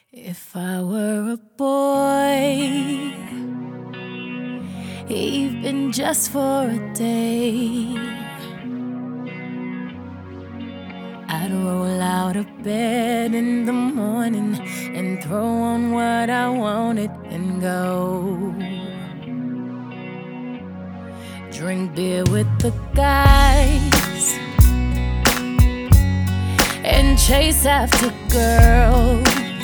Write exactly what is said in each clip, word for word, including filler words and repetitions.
If I were a boy, even just for a day, I'd roll out of bed in the morning and throw on what I wanted and go drink beer with the guys and chase after girls.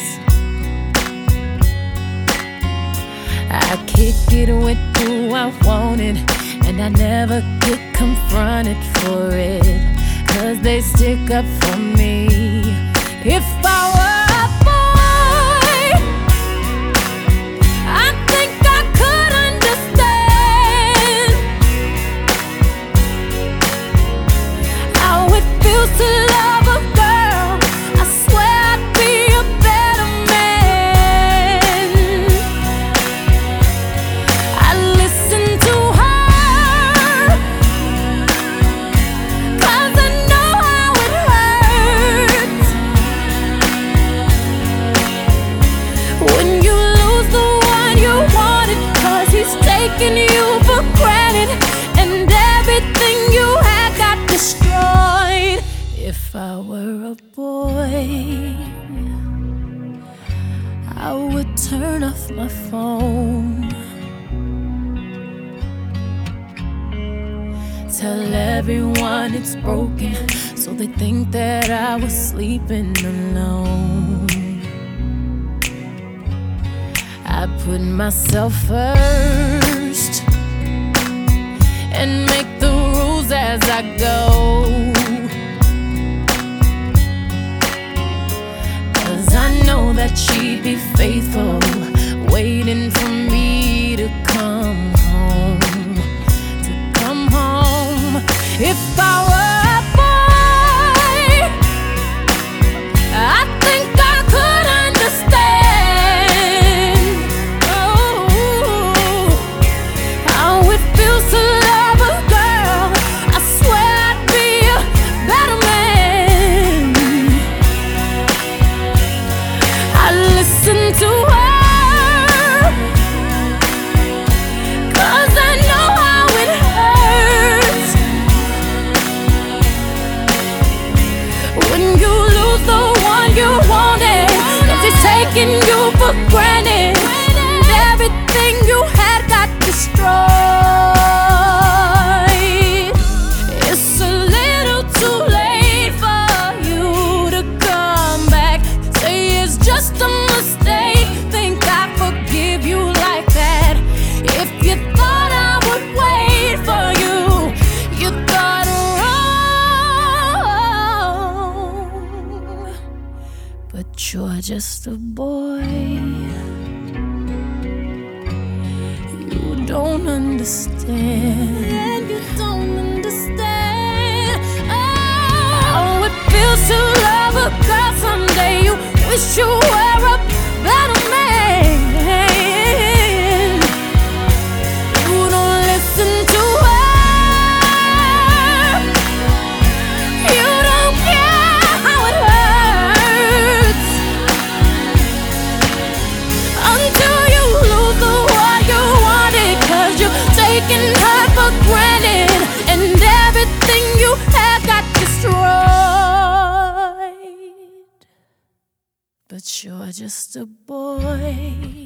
I kick it with who I wanted, and I never get confronted for it, 'cause they stick up for me. If I were a boy, I think I could understand how it feels to love a girl. I swear I'd be a better man. I listen to her, 'cause I know how it hurts when you lose the one you wanted, 'cause he's taking you for granted and everything you had got destroyed. If I were a boy, I would turn off my phone, tell everyone it's broken, so they think that I was sleeping alone. I put myself first and make the rules as I go, 'cause I know that she'd be faithful, waiting for me to come home, to come home. If I were a boy, I think I could understand oh, how it feels to love a girl. I swear I'd be a better man. I listen to her, 'cause I know how it hurts when you lose the one you wanted, 'cause he's taking you for granted and everything you had got destroyed. It's a little too late for you to come back, say it's just a mistake, think I forgive you like that. If you thought I would wait for you, you thought wrong. But you're just a boy, you don't understand. You don't understand oh, how it feels to love a girl. Someday you wish you were a better man. You don't listen to her, you don't care how it hurts until you lose the one you wanted, 'cause you're taking her for granted and everything you had got destroyed. But you're just a boy.